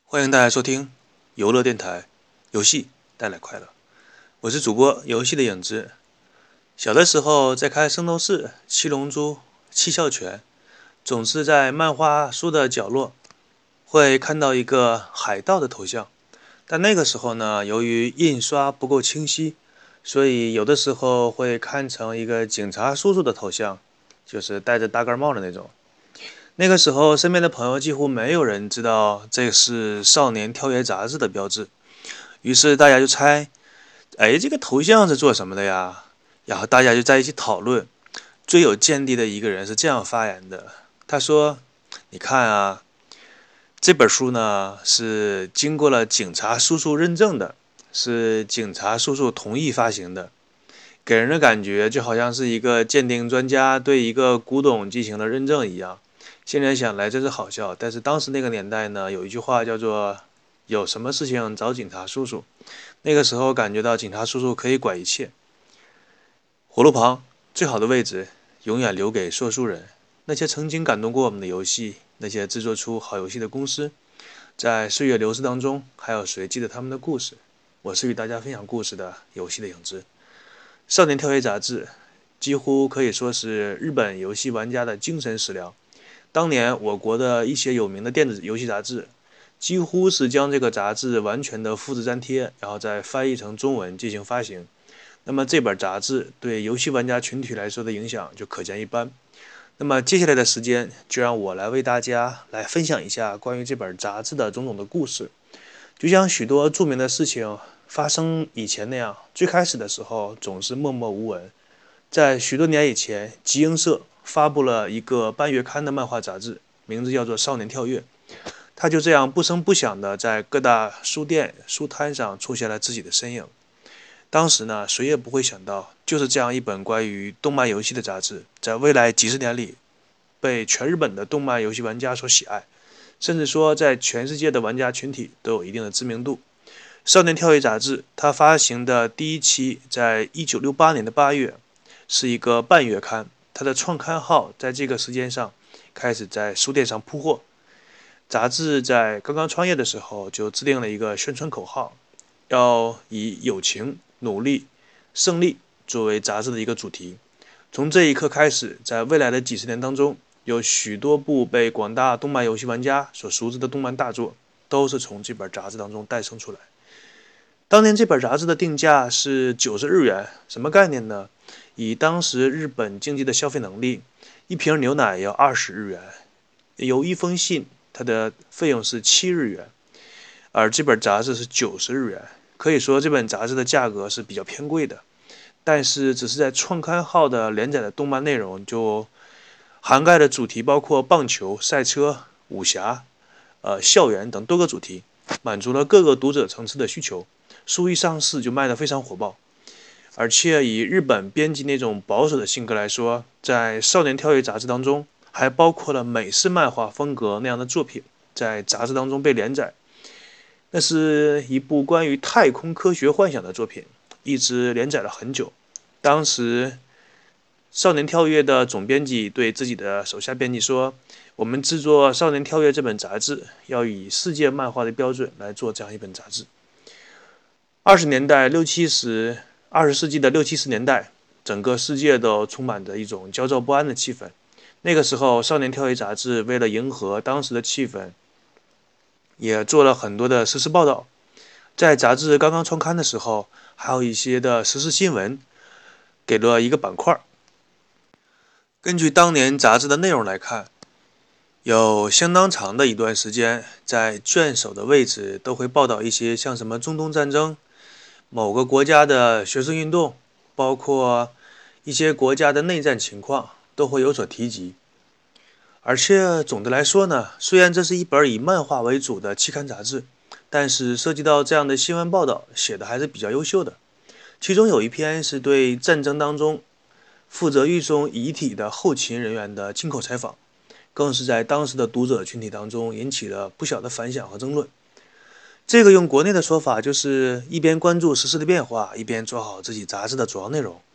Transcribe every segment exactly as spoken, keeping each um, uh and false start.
欢迎大家收听游乐电台，游戏带来快乐。我是主播游戏的影子。小的时候在看圣斗士、七龙珠、七窍拳，总是在漫画书的角落会看到一个海盗的头像。但那个时候呢，由于印刷不够清晰，所以有的时候会看成一个警察叔叔的头像，就是戴着大盖帽的那种。那个时候，身边的朋友几乎没有人知道这是《少年跳跃》杂志的标志，于是大家就猜，哎，这个头像是做什么的呀？然后大家就在一起讨论。最有见地的一个人是这样发言的，他说：“你看啊，这本书呢是经过了警察叔叔认证的，是警察叔叔同意发行的，给人的感觉就好像是一个鉴定专家对一个古董进行了认证一样。”现在想来真是好笑，但是当时那个年代呢，有一句话叫做有什么事情找警察叔叔。那个时候感觉到警察叔叔可以管一切。火炉旁最好的位置永远留给说书人，那些曾经感动过我们的游戏，那些制作出好游戏的公司，在岁月流逝当中，还有谁记得他们的故事？我是与大家分享故事的游戏的影子。少年跳跃杂志几乎可以说是日本游戏玩家的精神食粮。当年我国的一些有名的电子游戏杂志，几乎是将这个杂志完全的复制粘贴，然后再翻译成中文进行发行。那么这本杂志对游戏玩家群体来说的影响就可见一斑。那么接下来的时间，就让我来为大家来分享一下关于这本杂志的种种的故事。就像许多著名的事情发生以前那样，最开始的时候总是默默无闻。在许多年以前，集英社发布了一个半月刊的漫画杂志，名字叫做《少年跳跃》。它就这样不声不响地在各大书店、书摊上出现了自己的身影。当时呢，谁也不会想到，就是这样一本关于动漫游戏的杂志，在未来几十年里，被全日本的动漫游戏玩家所喜爱，甚至说在全世界的玩家群体都有一定的知名度。少年跳跃杂志，它发行的第一期在一九六八年的八月，是一个半月刊，它的创刊号在这个时间上开始在书店上铺货。杂志在刚刚创业的时候就制定了一个宣传口号，要以友情、努力、胜利作为杂志的一个主题。从这一刻开始，在未来的几十年当中，有许多部被广大动漫游戏玩家所熟知的动漫大作，都是从这本杂志当中诞生出来。当年这本杂志的定价是九十日元，什么概念呢？以当时日本经济的消费能力，一瓶牛奶要二十日元，有一封信它的费用是七日元，而这本杂志是九十日元，可以说这本杂志的价格是比较偏贵的。但是只是在创刊号的连载的动漫内容就涵盖的主题包括棒球、赛车、武侠、呃校园等多个主题，满足了各个读者层次的需求。书一上市就卖得非常火爆。而且以日本编辑那种保守的性格来说，在少年跳跃杂志当中还包括了美式漫画风格那样的作品在杂志当中被连载。那是一部关于太空科学幻想的作品，一直连载了很久。当时少年跳跃的总编辑对自己的手下编辑说，我们制作少年跳跃这本杂志要以世界漫画的标准来做这样一本杂志。二十年代六七十二十世纪的六七十年代，整个世界都充满着一种焦躁不安的气氛。那个时候，少年跳跃杂志为了迎合当时的气氛，也做了很多的实时报道。在杂志刚刚创刊的时候，还有一些的时事新闻给了一个板块。根据当年杂志的内容来看，有相当长的一段时间，在卷首的位置都会报道一些像什么中东战争、某个国家的学生运动，包括一些国家的内战情况都会有所提及。而且总的来说呢，虽然这是一本以漫画为主的期刊杂志，但是涉及到这样的新闻报道写的还是比较优秀的。其中有一篇是对战争当中负责运送遗体的后勤人员的亲口采访，更是在当时的读者群体当中引起了不小的反响和争论。这个用国内的说法就是一边关注时事的变化，一边做好自己杂志的主要内容。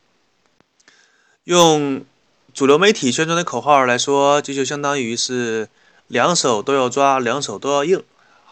用主流媒体宣传的口号来说，这就相当于是两手都要抓，两手都要硬，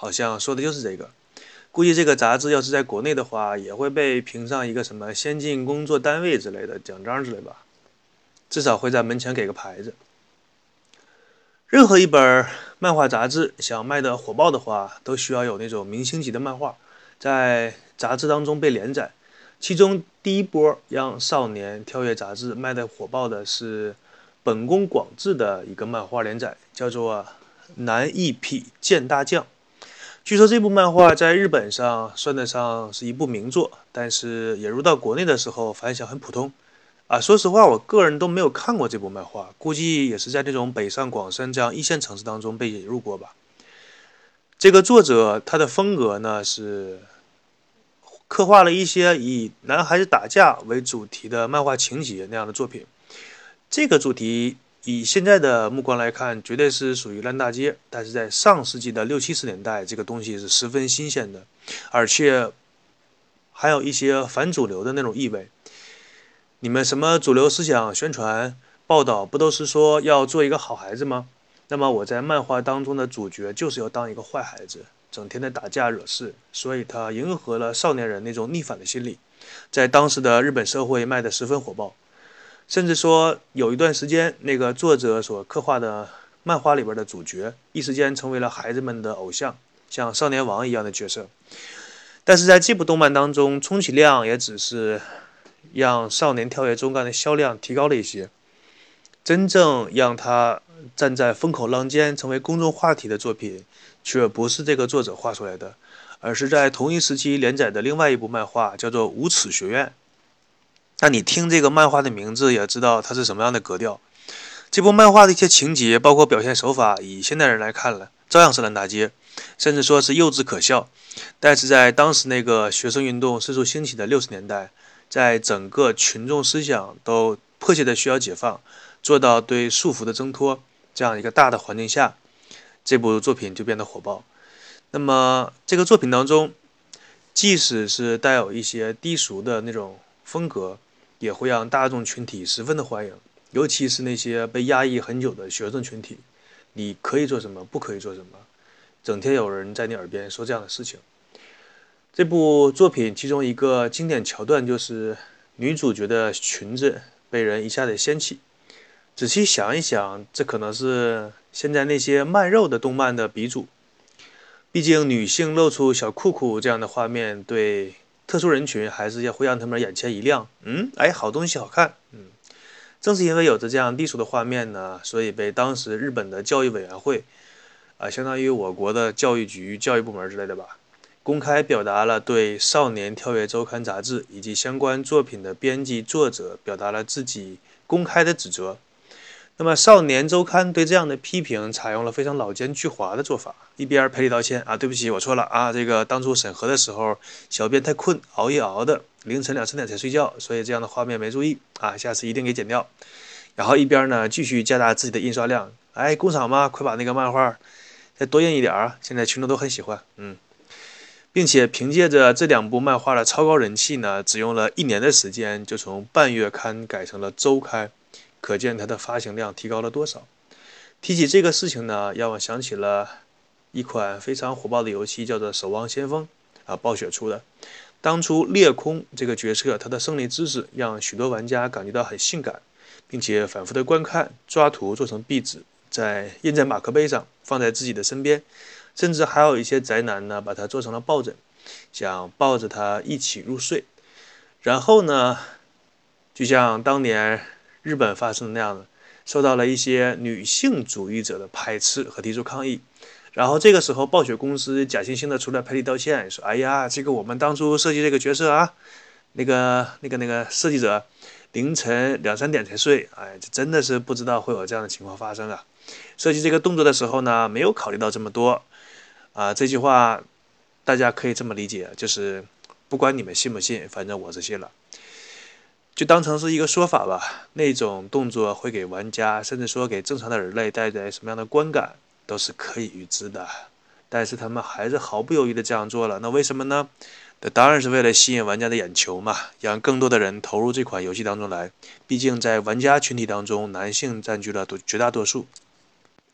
好像说的就是这个。估计这个杂志要是在国内的话，也会被评上一个什么先进工作单位之类的奖章之类吧，至少会在门前给个牌子。任何一本漫画杂志想卖的火爆的话，都需要有那种明星级的漫画在杂志当中被连载。其中第一波让少年跳跃杂志卖的火爆的是本宫广志的一个漫画连载，叫做南一匹剑大将。据说这部漫画在日本上算得上是一部名作，但是引入到国内的时候反响很普通。啊，说实话，我个人都没有看过这部漫画，估计也是在这种北上广深这样一线城市当中被引入过吧。这个作者他的风格呢是刻画了一些以男孩子打架为主题的漫画情节那样的作品。这个主题以现在的目光来看，绝对是属于烂大街，但是在上世纪的六七十年代，这个东西是十分新鲜的，而且还有一些反主流的那种意味。你们什么主流思想宣传报道不都是说要做一个好孩子吗？那么我在漫画当中的主角就是要当一个坏孩子，整天的打架惹事，所以他迎合了少年人那种逆反的心理，在当时的日本社会卖得十分火爆。甚至说有一段时间，那个作者所刻画的漫画里边的主角一时间成为了孩子们的偶像，像少年王一样的角色。但是在这部动漫当中，充其量也只是让少年跳跃中干的销量提高了一些，真正让他站在风口浪尖成为公众话题的作品却不是这个作者画出来的，而是在同一时期连载的另外一部漫画，叫做《无耻学院》。那你听这个漫画的名字也知道它是什么样的格调。这部漫画的一些情节包括表现手法，以现代人来看了照样是烂大街，甚至说是幼稚可笑。但是在当时那个学生运动迅速兴起的六十年代，在整个群众思想都迫切的需要解放，做到对束缚的挣脱这样一个大的环境下，这部作品就变得火爆。那么这个作品当中，即使是带有一些低俗的那种风格，也会让大众群体十分的欢迎，尤其是那些被压抑很久的学生群体。你可以做什么，不可以做什么，整天有人在你耳边说这样的事情。这部作品其中一个经典桥段就是女主角的裙子被人一下子掀起。仔细想一想，这可能是现在那些卖肉的动漫的鼻祖。毕竟女性露出小裤裤这样的画面，对特殊人群还是要会让他们眼前一亮。嗯，哎，好东西好看。嗯，正是因为有着这样低俗的画面呢，所以被当时日本的教育委员会，啊、呃，相当于我国的教育局、教育部门之类的吧，公开表达了对《少年跳跃周刊》杂志以及相关作品的编辑作者表达了自己公开的指责。那么《少年周刊》对这样的批评采用了非常老奸巨猾的做法，一边赔礼道歉啊，对不起，我错了啊，这个当初审核的时候，小编太困，熬夜熬的，凌晨两三点才睡觉，所以这样的画面没注意啊，下次一定给剪掉。然后一边呢继续加大自己的印刷量，哎，工厂嘛，快把那个漫画再多印一点啊，现在群众都很喜欢，嗯，并且凭借着这两部漫画的超高人气呢，只用了一年的时间就从半月刊改成了周刊。可见它的发行量提高了多少。提起这个事情呢，让我想起了一款非常火爆的游戏，叫做《守望先锋》啊，暴雪出的。当初裂空这个角色，他的胜利姿势让许多玩家感觉到很性感，并且反复的观看、抓图做成壁纸，在印在马克杯上，放在自己的身边。甚至还有一些宅男呢，把它做成了抱枕，想抱着它一起入睡。然后呢，就像当年日本发生的那样的，受到了一些女性主义者的排斥和提出抗议。然后这个时候，暴雪公司假惺惺的出来赔礼道歉，说：“哎呀，这个我们当初设计这个角色啊，那个那个那个设计者凌晨两三点才睡，哎，这真的是不知道会有这样的情况发生啊。设计这个动作的时候呢，没有考虑到这么多啊。”这句话大家可以这么理解，就是不管你们信不信，反正我是信了。就当成是一个说法吧，那种动作会给玩家，甚至说给正常的人类带来什么样的观感，都是可以预知的。但是他们还是毫不犹豫的这样做了，那为什么呢？那当然是为了吸引玩家的眼球嘛，让更多的人投入这款游戏当中来。毕竟在玩家群体当中，男性占据了绝大多数。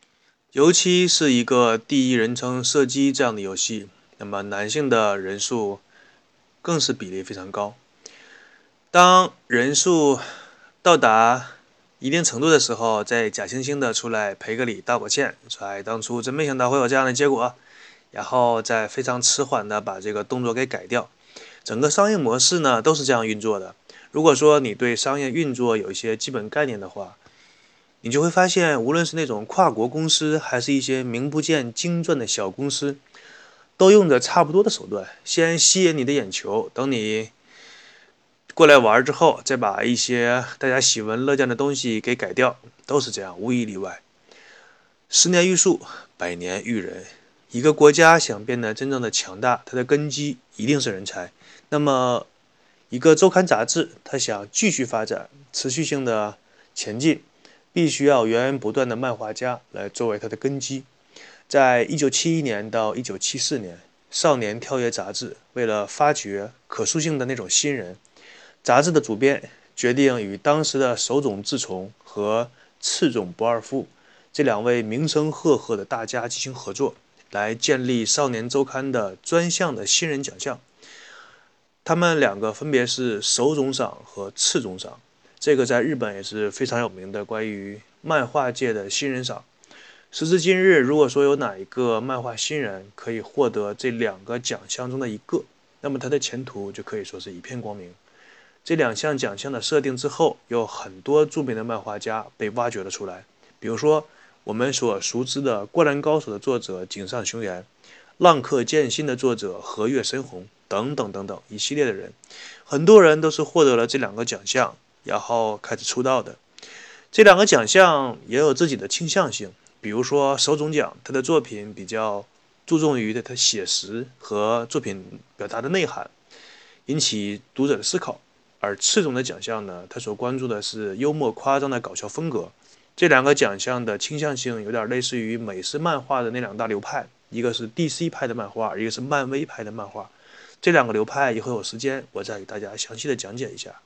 尤其是一个第一人称射击这样的游戏，那么男性的人数更是比例非常高。当人数到达一定程度的时候，再假惺惺的出来赔个礼道个歉，说哎当初真没想到会有这样的结果，然后再非常迟缓的把这个动作给改掉。整个商业模式呢都是这样运作的。如果说你对商业运作有一些基本概念的话，你就会发现，无论是那种跨国公司，还是一些名不见经传的小公司，都用着差不多的手段，先吸引你的眼球，等你过来玩之后，再把一些大家喜闻乐见的东西给改掉，都是这样，无一例外。十年育树，百年育人。一个国家想变得真正的强大，它的根基一定是人才。那么，一个周刊杂志，它想继续发展、持续性的前进，必须要源源不断的漫画家来作为它的根基。在一九七一年到一九七四年，少年跳跃杂志为了发掘可塑性的那种新人，杂志的主编决定与当时的手冢治虫和赤冢不二夫这两位名声赫赫的大家进行合作，来建立少年周刊的专项的新人奖项。他们两个分别是手冢赏和赤冢赏，这个在日本也是非常有名的关于漫画界的新人赏。时至今日，如果说有哪一个漫画新人可以获得这两个奖项中的一个，那么他的前途就可以说是一片光明。这两项奖项的设定之后，有很多著名的漫画家被挖掘了出来，比如说我们所熟知的《灌篮高手》的作者井上雄彦，《浪客剑心》的作者河月深红等等等等一系列的人，很多人都是获得了这两个奖项，然后开始出道的。这两个奖项也有自己的倾向性，比如说手冢奖，他的作品比较注重于他写实和作品表达的内涵，引起读者的思考。而赤冢的奖项呢，他所关注的是幽默夸张的搞笑风格。这两个奖项的倾向性有点类似于美式漫画的那两大流派，一个是 D C 派的漫画，一个是漫威派的漫画。这两个流派以后有时间我再给大家详细的讲解一下。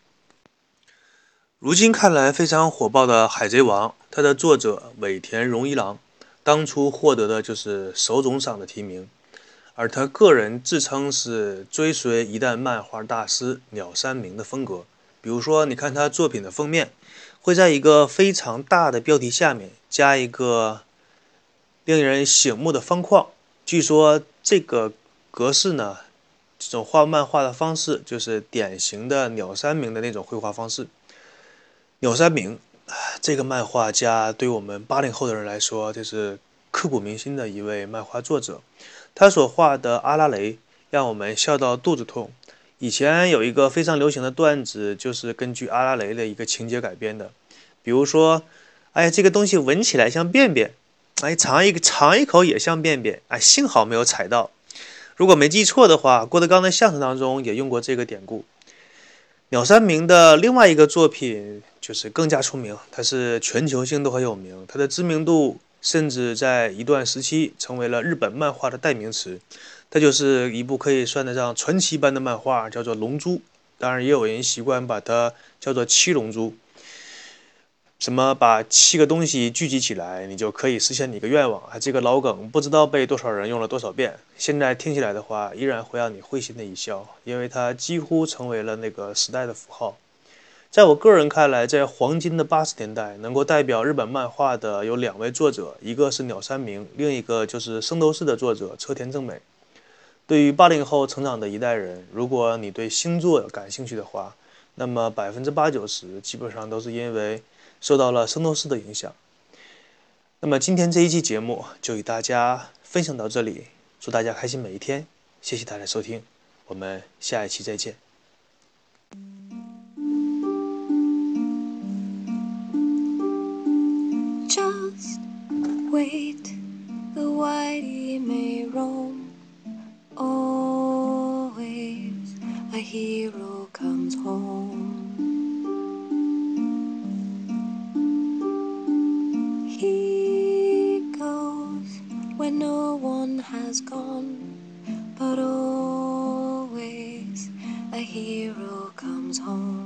如今看来非常火爆的《海贼王》，它的作者尾田荣一郎，当初获得的就是手冢赏的提名，而他个人自称是追随一代漫画大师鸟山明的风格。比如说，你看他作品的封面，会在一个非常大的标题下面加一个令人醒目的方框。据说这个格式呢，这种画漫画的方式就是典型的鸟山明的那种绘画方式。鸟山明这个漫画家对我们八零后的人来说，这是刻骨铭心的一位漫画作者。他所画的阿拉蕾让我们笑到肚子痛。以前有一个非常流行的段子，就是根据阿拉蕾的一个情节改编的。比如说，哎，这个东西闻起来像便便，哎，尝一个尝一口也像便便，哎，幸好没有踩到。如果没记错的话，郭德纲的相声当中也用过这个典故。鸟山明的另外一个作品就是更加出名，它是全球性都很有名，它的知名度甚至在一段时期成为了日本漫画的代名词。它就是一部可以算得上传奇般的漫画，叫做《龙珠》，当然也有人习惯把它叫做七龙珠。什么把七个东西聚集起来，你就可以实现你一个愿望啊！这个老梗不知道被多少人用了多少遍，现在听起来的话，依然会让你会心的一笑，因为它几乎成为了那个时代的符号。在我个人看来，在黄金的八十年代，能够代表日本漫画的有两位作者，一个是鸟山明，另一个就是圣斗士的作者车田正美。对于八零后成长的一代人，如果你对星座感兴趣的话，那么百分之八九十基本上都是因为受到了圣斗士的影响。那么今天这一期节目就与大家分享到这里，祝大家开心每一天，谢谢大家收听，我们下一期再见。 Just wait, the whitey may roam. Always a hero comes home. He goes where no one has gone, but always a hero comes home.